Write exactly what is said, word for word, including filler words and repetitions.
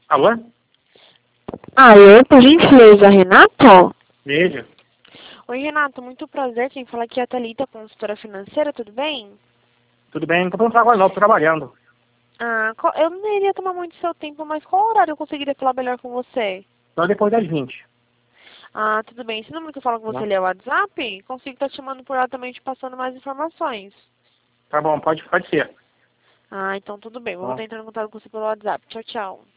Alô? Ah, eu, por gentileza, Renato? Veja. Oi, Renato, muito prazer. Quem fala aqui é a Thalita, consultora financeira, tudo bem? Tudo bem? Não tô falando agora não, tô trabalhando. Ah, qual- eu não iria tomar muito seu tempo, mas qual horário eu conseguiria falar melhor com você? Só depois das vinte. Ah, tudo bem. Esse número que eu falo com você Tá, ali é o WhatsApp? Consigo estar te chamando por lá também, te passando mais informações. tá bom, pode, pode ser. Ah, então tudo bem. Vou Tá. estar entrando em contato com você pelo WhatsApp. Tchau, tchau.